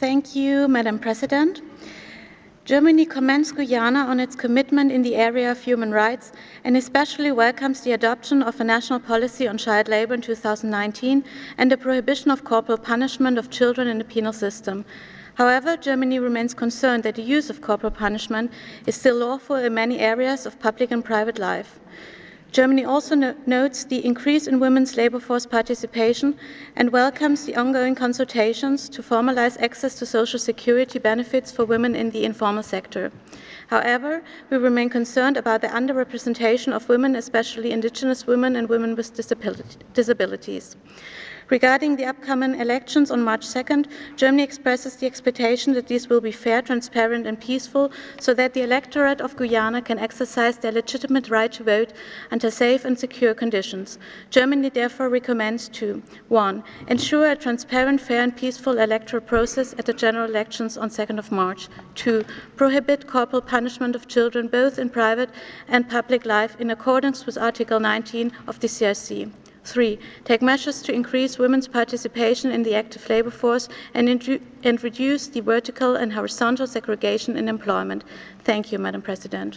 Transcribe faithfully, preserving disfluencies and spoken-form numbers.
Thank you, Madam President. Germany commends Guyana on its commitment in the area of human rights and especially welcomes the adoption of a national policy on child labor in two thousand nineteen and the prohibition of corporal punishment of children in the penal system. However, Germany remains concerned that the use of corporal punishment is still lawful in many areas of public and private life. Germany also no- notes the increase in women's labor force participation and welcomes the ongoing consultations to formalize access to social security benefits for women in the informal sector. However, we remain concerned about the underrepresentation of women, especially indigenous women and women with disability- disabilities. Regarding the upcoming elections on March second, Germany expresses the expectation that these will be fair, transparent, and peaceful so that the electorate of Guyana can exercise their legitimate right to vote under safe and secure conditions. Germany therefore recommends to one Ensure a transparent, fair, and peaceful electoral process at the general elections on second of March. two Prohibit corporal punishment of children both in private and public life in accordance with Article nineteen of the C R C. Three, take measures to increase women's participation in the active labor force and, indu- and reduce the vertical and horizontal segregation in employment. Thank you, Madam President.